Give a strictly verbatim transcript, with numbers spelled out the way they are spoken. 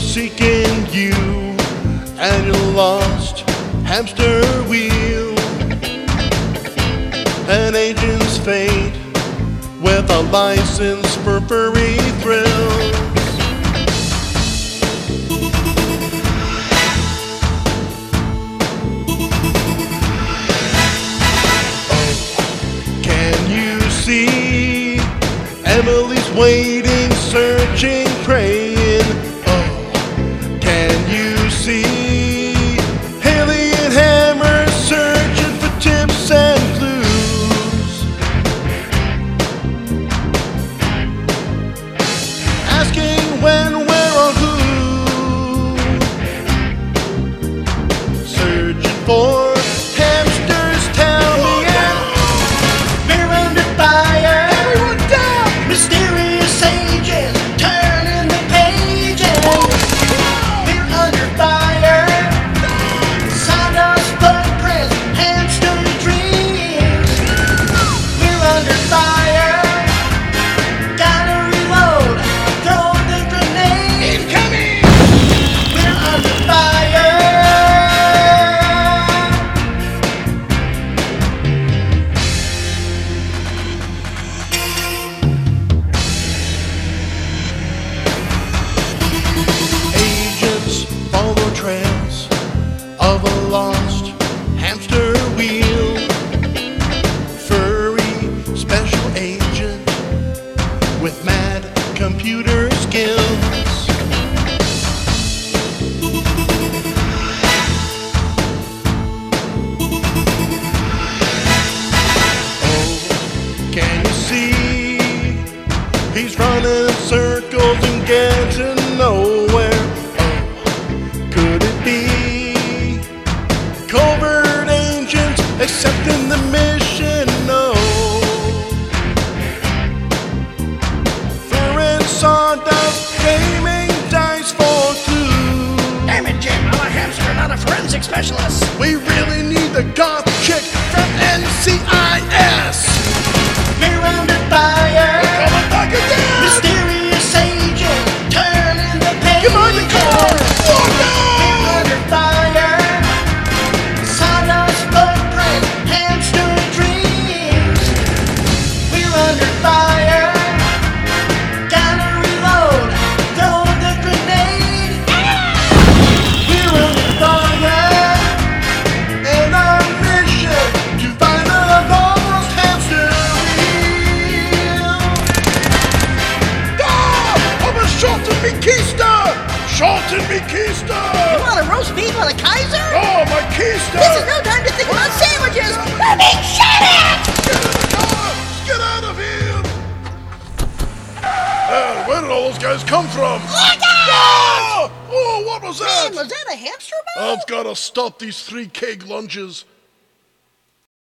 seeking you and your lost hamster wheel. An agent's fate with a license for furry thrills. Oh, can you see Emily's waiting, searching, praying? Oh, can you see Haley and Hammer searching for tips and clues? Asking when, where, or who? Searching for hamsters, tell me, and We're under fire. everyone down! Mysterious agents turning the pages. We're under fire. Sawdust footprints, hamster dreams. We're under fire. Gotta reload. Throw the grenade. Incoming! We're under fire. Agents follow trails of a lost hamster wheel. Furry special agent with mad computer skills. Oh, can you see? He's running in circles and getting nowhere. Oh, could it be covert agents accepting the mission? No. Fur sawdust gaming dice for clue. Damn it, Jim. I'm a hamster, not a forensic specialist. We really need the goth chick from N C I S. We're under fire. Coming back again! Mysterious agent turning the pages. Come on, the car! Oh, no! We're under fire. Sawdust footprint, hamster dreams. We're under fire. Gotta reload. Throw the grenade. We're under fire. And our mission to find the lost hamster wheel. Ah! I'm a Schulten Mikista! Schulten Mikista! You want a roast beef on a Kaiser? Oh, my Kista! This is no time to think about sandwiches. I mean, shut it! Get in the car! Get out of here! Uh, where did all those guys come from? Look out! Ah! Oh, what was that? Man, was that a hamster ball? I've got to stop these three keg lunges.